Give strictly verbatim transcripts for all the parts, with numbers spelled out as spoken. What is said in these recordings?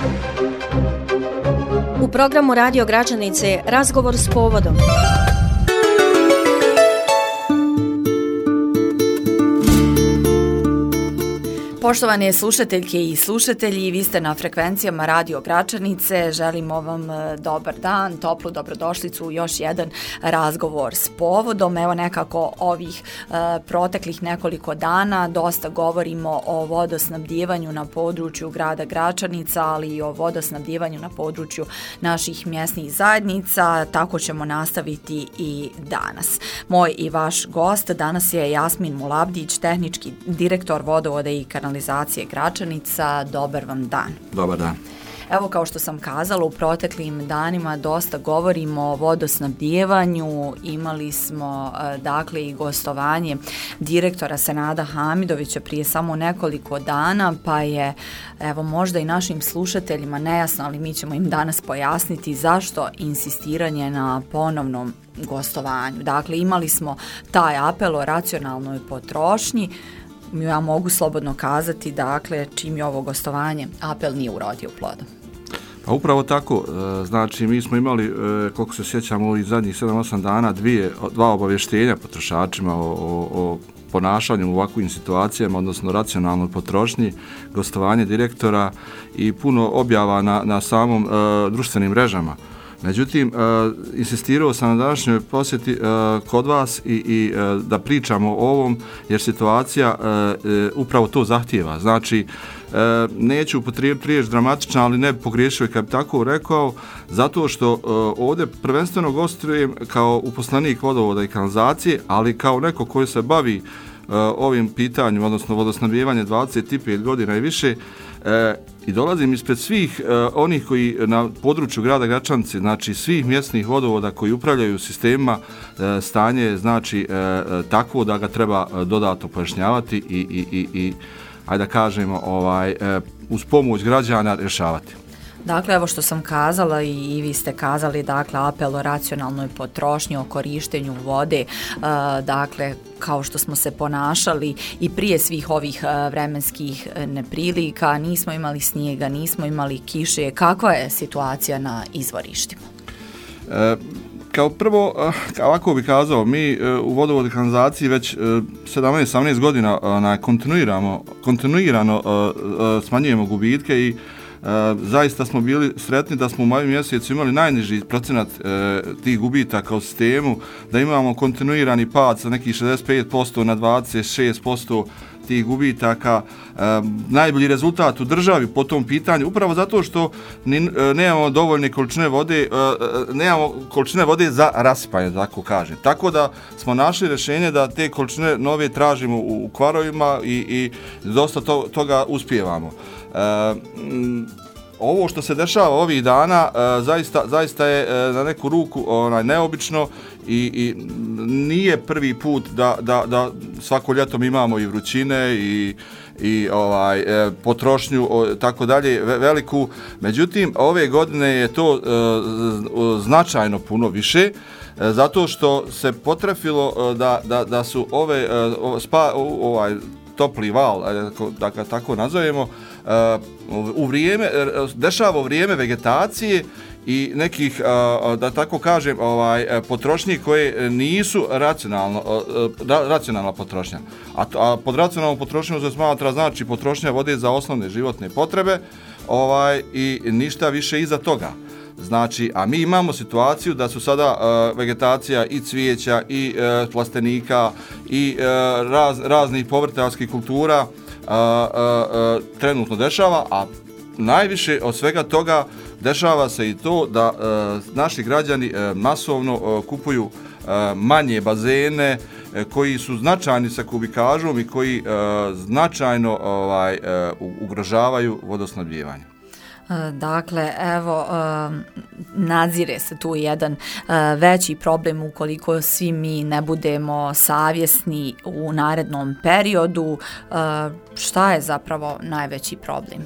U programu Radio Gračanice razgovor s povodom. Poštovane slušateljke i slušatelji, vi ste na frekvencijama Radio Gračanice. Želimo vam dobar dan, toplu dobrodošlicu u još jedan razgovor s povodom. Evo nekako ovih uh, proteklih nekoliko dana dosta govorimo o vodosnabdijevanju na području grada Gračanica, ali i o vodosnabdijevanju na području naših mjesnih zajednica. Tako ćemo nastaviti i danas. Moj i vaš gost danas je Jasmin Mulabdić, tehnički direktor vodovoda i kanalizacije Gračanica. Dobar vam dan. Dobar dan. Evo, kao što sam kazala, u proteklim danima dosta govorimo o vodosnabdijevanju. Imali smo dakle i gostovanje direktora Senada Hamidovića prije samo nekoliko dana, pa je evo možda i našim slušateljima nejasno, ali mi ćemo im danas pojasniti zašto insistiranje na ponovnom gostovanju. Dakle, imali smo taj apel o racionalnoj potrošnji. Ja mogu slobodno kazati, dakle, čim je ovo gostovanje, apel nije urodio plodom. Pa upravo tako, znači mi smo imali, koliko se sjećamo, ovih zadnjih sedam osam dana, dvije, dva obavještenja potrošačima o, o, o ponašanju u ovakvim situacijama, odnosno racionalnoj potrošnji, gostovanje direktora i puno objava na, na samom uh, društvenim mrežama. Međutim, uh, insistirao sam na današnjoj posjeti uh, kod vas i, i uh, da pričamo o ovom, jer situacija uh, uh, upravo to zahtijeva. Znači, uh, neću upotrijebiti riječ dramatična, ali ne bi pogriješio kad bi tako rekao, zato što uh, ovdje prvenstveno gostujem kao uposlenik vodovoda i kanalizacije, ali kao neko koji se bavi uh, ovim pitanjem, odnosno vodosnabdijevanje dvadeset pet godina i više, E, i dolazim ispred svih e, onih koji na području grada Gračanice, znači svih mjesnih vodovoda koji upravljaju sistemima, e, stanje je znači e, e, takvo da ga treba e, dodatno pojašnjavati i, i, i, i ajde da kažemo ovaj, e, uz pomoć građana rješavati. Dakle, evo što sam kazala i, i vi ste kazali, dakle, apel o racionalnoj potrošnji, o korištenju vode, uh, dakle, kao što smo se ponašali i prije svih ovih uh, vremenskih neprilika, nismo imali snijega, nismo imali kiše. Kakva je situacija na izvorištima? E, kao prvo, ovako bih kazao, mi u vodovodu i kanalizaciji već sedamnaest osamnaest godina na kontinuirano, kontinuirano smanjujemo gubitke i Uh, zaista smo bili sretni da smo u maju mjesecu imali najniži procenat uh, tih gubitaka u sistemu, da imamo kontinuirani pad sa nekih šezdeset pet posto na dvadeset šest posto tih gubitaka, uh, najbolji rezultat u državi po tom pitanju, upravo zato što ni, uh, nemamo dovoljne količine vode, uh, nemamo količine vode za rasipanje, tako kažem. Tako da smo našli rješenje da te količine nove tražimo u, u kvarovima i, i dosta to, toga uspijevamo. Uh, m, ovo što se dešava ovih dana uh, zaista, zaista je uh, na neku ruku onaj, neobično i, i nije prvi put da, da, da svako ljetom imamo i vrućine i, i ovaj, uh, potrošnju uh, tako dalje veliku. Međutim, ove godine je to uh, značajno puno više, uh, zato što se potrefilo uh, da, da, da su ove uh, spa, uh, ovaj, topli val, da ga tako nazovemo, u vrijeme, dešava u vrijeme vegetacije i nekih, da tako kažem, ovaj, potrošnji koje nisu racionalno, racionalna potrošnja. A, a pod racionalnom potrošnjom se smatra znači potrošnja vode za osnovne životne potrebe ovaj, i ništa više iza toga. Znači, a mi imamo situaciju da su sada uh, vegetacija i cvijeća i uh, plastenika i uh, raz, raznih povrtarskih kultura uh, uh, uh, trenutno dešava, a najviše od svega toga dešava se i to da uh, naši građani uh, masovno uh, kupuju uh, manje bazene uh, koji su značajni sa kubikažom i koji uh, značajno ovaj, uh, ugrožavaju vodosnabdijevanje. Dakle, evo, nadzire se tu jedan veći problem ukoliko svi mi ne budemo savjesni u narednom periodu. Šta je zapravo najveći problem?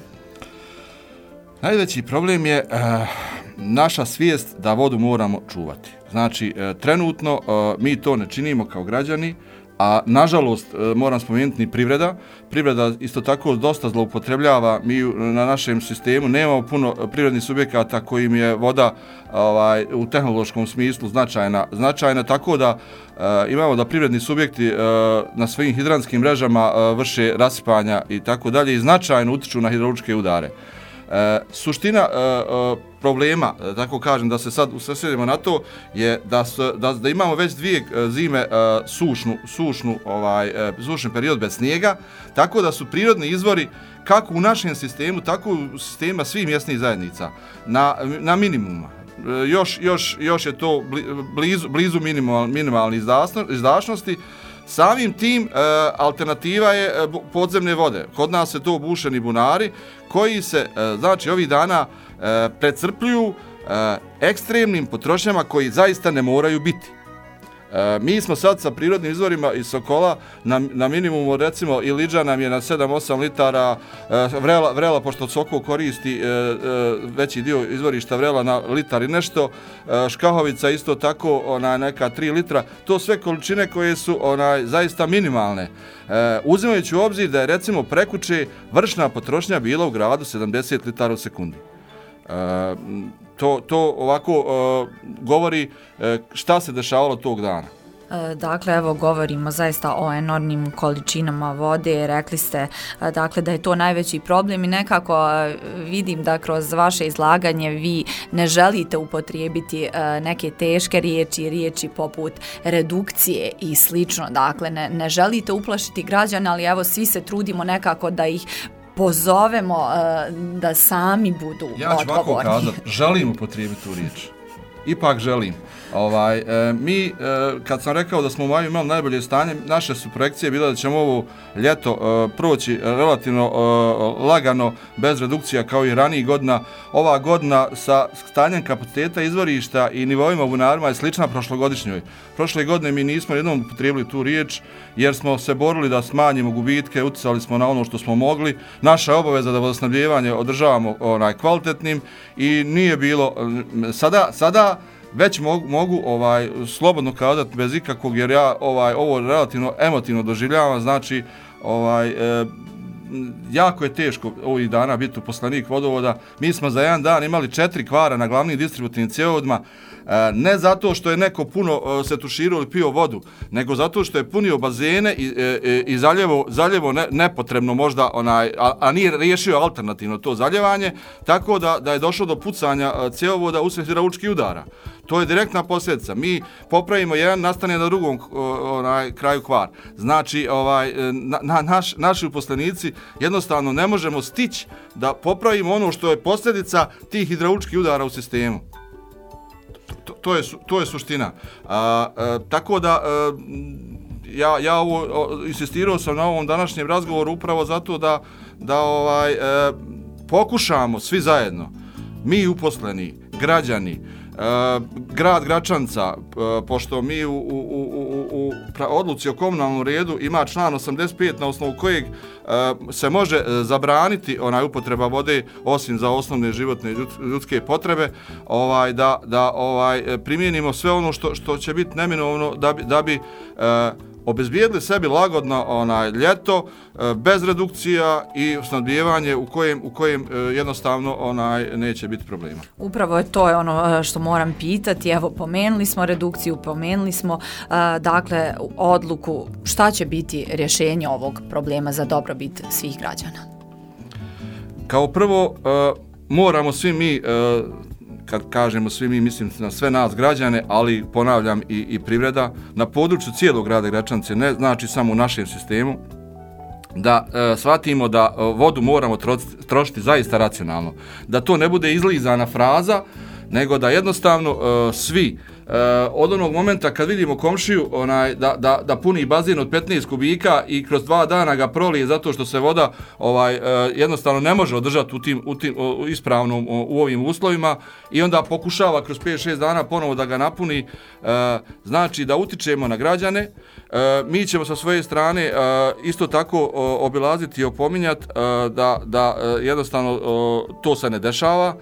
Najveći problem je naša svijest da vodu moramo čuvati. Znači, trenutno mi to ne činimo kao građani, A nažalost, moram spomenuti ni privreda. Privreda isto tako dosta zloupotrebljava. Mi na našem sistemu nemamo puno privrednih subjekata kojim je voda ovaj, u tehnološkom smislu značajna. Značajna tako da e, imamo da privredni subjekti e, na svojim hidranskim mrežama e, vrše rasipanja i tako dalje i značajno utiču na hidrauličke udare. E, suština e, e, problema, e, tako kažem, da se sad usredsredimo na to, je da, s, da, da imamo već dvije zime e, sušnu, sušnu, ovaj, e, sušni period bez snijega, tako da su prirodni izvori kako u našem sistemu, tako u sistema svih mjesnih zajednica na, na minimuma. E, još, još, još je to blizu, blizu minimal, minimalne izdašnosti. Samim tim e, alternativa je e, podzemne vode. Kod nas se to bušeni bunari koji se, e, znači, ovih dana e, precrpljuju e, ekstremnim potrošnjama koji zaista ne moraju biti. E, mi smo sad sa prirodnim izvorima iz Sokola na, na minimumu, recimo Iliđa nam je na sedam osam litara, e, vrela, vrela, pošto Sokol koristi e, e, veći dio izvorišta vrela na litar i nešto, e, Škahovica isto tako ona, neka tri litra, to sve količine koje su ona, zaista minimalne. E, uzimajući u obzir da je recimo prekuće vršna potrošnja bila u gradu sedamdeset litara u sekundi. E, To, to ovako uh, govori uh, šta se dešavalo tog dana. Dakle, evo govorimo zaista o enormnim količinama vode, rekli ste dakle da je to najveći problem i nekako vidim da kroz vaše izlaganje vi ne želite upotrijebiti neke teške riječi, riječi poput redukcije i slično, dakle ne, ne želite uplašiti građane, ali evo svi se trudimo nekako da ih pozovemo uh, da sami budu odgovorni. Ja ću ovako kazati, želim upotrijebiti tu riječ. Ipak želim. Ovaj, e, mi, e, kad sam rekao da smo u maju imali najbolje stanje, naše su projekcije bile da ćemo ovo ljeto e, proći relativno e, lagano, bez redukcija kao i ranijih godina. Ova godina sa stanjem kapaciteta izvorišta i nivoima u bunarima je slična prošlogodišnjoj. Prošle godine mi nismo jednom upotrijebili tu riječ jer smo se borili da smanjimo gubitke, utjecali smo na ono što smo mogli. Naša je obaveza da vodosnabdijevanje održavamo onaj kvalitetnim i nije bilo sada sada već mogu, mogu ovaj slobodno kazati bez ikakvog, jer ja ovaj ovo relativno emotivno doživljavam, znači ovaj e, jako je teško ovih dana biti uposlenik vodovoda. Mi smo za jedan dan imali četiri kvara na glavnim distributivnim cjevovodima, e, ne zato što je neko puno e, se tuširao ili pio vodu, nego zato što je punio bazene i, e, i zaljevo, zaljevo ne, nepotrebno možda, onaj, a, a nije riješio alternativno to zaljevanje, tako da, da je došlo do pucanja cjevovoda usred hidrauličkih udara. To je direktna posljedica. Mi popravimo jedan, nastane na drugom onaj, kraju kvar. Znači, ovaj, na, na, naš, naši uposlenici jednostavno ne možemo stići da popravimo ono što je posljedica tih hidrauličkih udara u sistemu. To, to, je, to je suština. A, a, tako da, a, ja, ja ovo, o, insistirao sam na ovom današnjem razgovoru upravo zato da, da ovaj, a, pokušamo svi zajedno, mi uposleni, građani, Uh, grad Gračanca, uh, pošto mi u, u, u, u odluci o komunalnom redu ima član osamdeset pet na osnovu kojeg uh, se može uh, zabraniti onaj upotreba vode osim za osnovne životne ljudske potrebe, ovaj da da ovaj primijenimo sve ono što što će biti neminovno da bi da bi uh, obezbijedili sebi lagodno onaj ljeto bez redukcija i snabdijevanje u kojem u kojem jednostavno onaj neće biti problema. Upravo je to je ono što moram pitati. Evo, pomenuli smo redukciju, pomenuli smo uh, dakle odluku. Šta će biti rješenje ovog problema za dobrobit svih građana? Kao prvo uh, moramo svi mi uh, kad kažemo svi mi, mislim na sve nas građane, ali ponavljam i, i privreda, na području cijelog grada Gračanice, ne znači samo u našem sistemu, da e, shvatimo da e, vodu moramo trošiti, trošiti zaista racionalno. Da to ne bude izlizana fraza, nego da jednostavno e, svi e, od onog momenta kad vidimo komšiju onaj, da, da, da puni bazen od petnaest kubika i kroz dva dana ga prolije zato što se voda ovaj, e, jednostavno ne može održati u tim, u tim u ispravnom u, u ovim uslovima i onda pokušava kroz pet šest dana ponovo da ga napuni, e, znači da utičemo na građane. E, mi ćemo sa svoje strane e, isto tako o, obilaziti i opominjati e, da, da e, jednostavno o, to se ne dešava.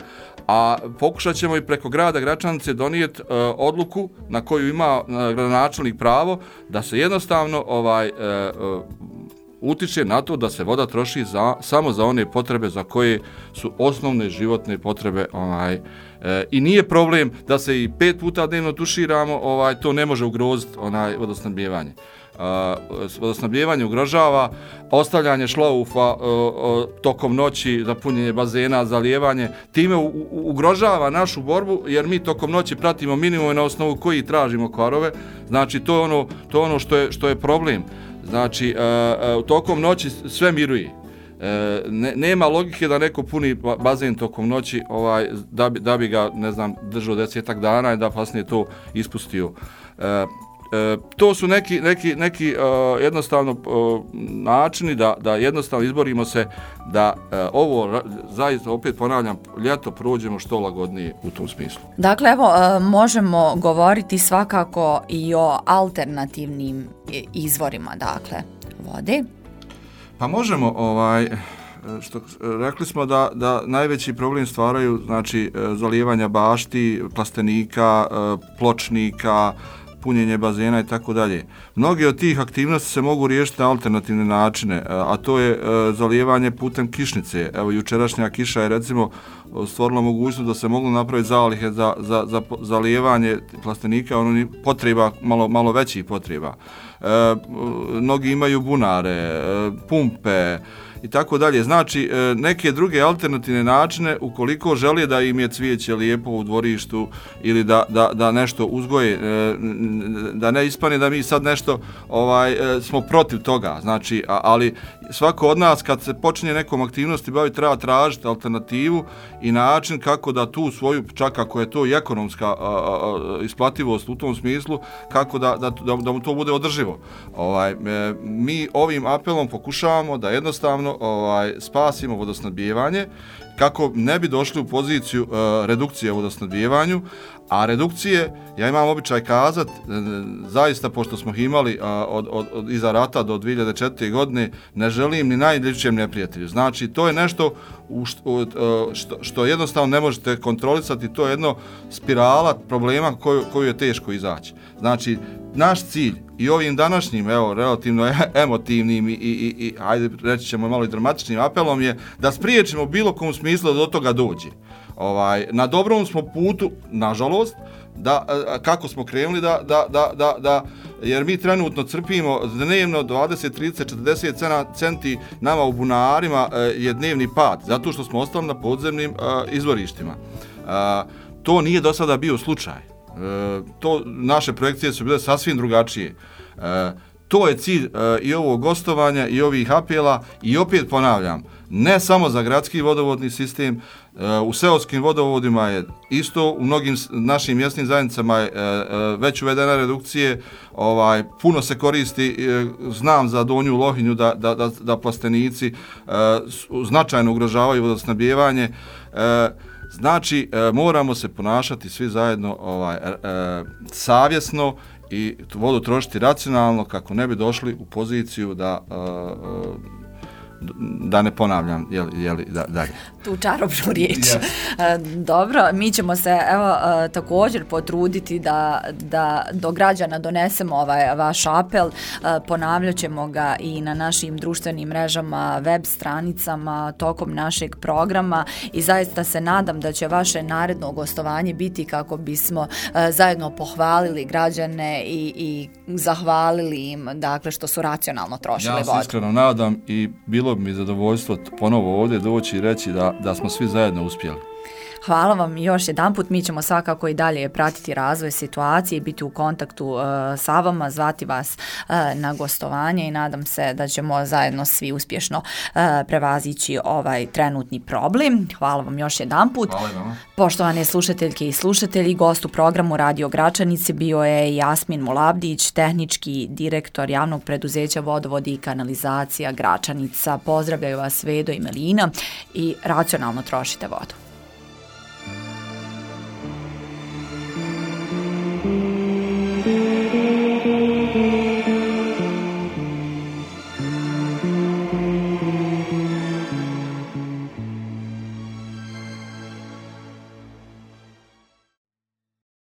a pokušat ćemo i preko grada Gračanice donijeti uh, odluku na koju ima uh, gradonačelnik pravo da se jednostavno ovaj uh, uh, utiče na to da se voda troši za, samo za one potrebe za koje su osnovne životne potrebe ovaj, e, i nije problem da se i pet puta dnevno tuširamo, ovaj, to ne može ugroziti onaj vodosnabdijevanje. Vodosnabdijevanje ugrožava ostavljanje šlaufa uh, uh, tokom noći za punjenje bazena, zalijevanje, time u, u, ugrožava našu borbu jer mi tokom noći pratimo minimum na osnovu koji tražimo kvarove, znači to je ono, to je ono što je, što je problem. Znači, uh, uh, tokom noći sve miruje. Uh, ne, nema logike da neko puni bazen tokom noći ovaj, da, bi, da bi ga, ne znam, držao desetak dana i da kasnije to ispustio. Uh, E, to su neki, neki, neki uh, jednostavno uh, načini da, da jednostavno izborimo se da uh, ovo zaista, opet ponavljam, ljeto prođemo što lagodnije u tom smislu. Dakle, evo, uh, možemo govoriti svakako i o alternativnim izvorima, dakle, vode. Pa možemo, ovaj, što, rekli smo da, da najveći problem stvaraju, znači, zalijevanja bašti, plastenika, pločnika, punjenje bazena i tako dalje. Mnogi od tih aktivnosti se mogu riješiti na alternativne načine, a to je zalijevanje putem kišnice. Evo, jučerašnja kiša je recimo stvorila mogućnost da se mogu napraviti zalihe za, za, za zalijevanje plastenika, ono potreba, malo, malo većih potreba. E, mnogi imaju bunare, e, pumpe i tako dalje. Znači, neke druge alternativne načine, ukoliko žele da im je cvijeće lijepo u dvorištu ili da, da, da nešto uzgoje, da ne ispane da mi sad nešto ovaj, smo protiv toga. Znači, ali svako od nas kad se počinje nekom aktivnosti bavi, treba tražiti alternativu i način kako da tu svoju, čak ako je to i ekonomska a, a, isplativost u tom smislu, kako da, da, da, da mu to bude održivo. Ovaj, mi ovim apelom pokušavamo da jednostavno ovaj, spasimo vodosnabdijevanje kako ne bi došli u poziciju uh, redukcije u vodosnabdijevanju, a redukcije, ja imam običaj kazat, zaista pošto smo imali uh, od, od, od iza rata do dvije hiljade četvrte. godine, ne želim ni najljepšem neprijatelju. Znači, to je nešto u što, uh, što, što jednostavno ne možete kontrolisati, to je jedno spirala problema koju, koju je teško izaći. Znači, naš cilj i ovim današnjim, evo, relativno emotivnim i, i, i, i ajde reći ćemo malo i dramatičnim apelom je da spriječimo bilo kom smislu da do toga dođe. Ovaj, na dobrom smo putu, nažalost, da, kako smo krenuli, da, da, da, da, da, jer mi trenutno crpimo dnevno dvadeset, trideset, četrdeset centi nama u bunarima je dnevni pad, zato što smo ostali na podzemnim izvorištima. To nije do sada bio slučaj. E, to naše projekcije su bile sasvim drugačije. E, to je cilj e, i ovog gostovanja i ovih apela i opet ponavljam, ne samo za gradski vodovodni sistem, e, u seoskim vodovodima je isto, u mnogim našim mjesnim zajednicama je e, e, već uvedena redukcije, ovaj, puno se koristi, e, znam za Donju Lohinju da, da, da, da plastenici e, značajno ugrožavaju vodosnabdijevanje. E, Znači, e, moramo se ponašati svi zajedno ovaj, e, e, savjesno i vodu trošiti racionalno kako ne bi došli u poziciju da, e, da ne ponavljam jel, jel, da, dalje. Tu čarobnu riječ. Yes. Dobro, mi ćemo se evo, također potruditi da, da do građana donesemo ovaj vaš apel. Ponavljat ćemo ga i na našim društvenim mrežama, web stranicama, tokom našeg programa i zaista se nadam da će vaše naredno gostovanje biti kako bismo zajedno pohvalili građane i, i zahvalili im dakle, što su racionalno trošili vodu. Ja se iskreno nadam i bilo bi mi zadovoljstvo ponovo ovdje doći i reći da, da smo svi zajedno uspjeli. Hvala vam još jedan put, mi ćemo svakako i dalje pratiti razvoj situacije i biti u kontaktu uh, sa vama, zvati vas uh, na gostovanje i nadam se da ćemo zajedno svi uspješno uh, prevazići ovaj trenutni problem. Hvala vam još jedan put. Hvala vam. Poštovane slušateljke i slušatelji, gost u programu Radio Gračanice bio je Jasmin Mulabdić, tehnički direktor javnog preduzeća Vodovodi i kanalizacija Gračanica. Pozdravljaju vas Vedo i Melina i racionalno trošite vodu.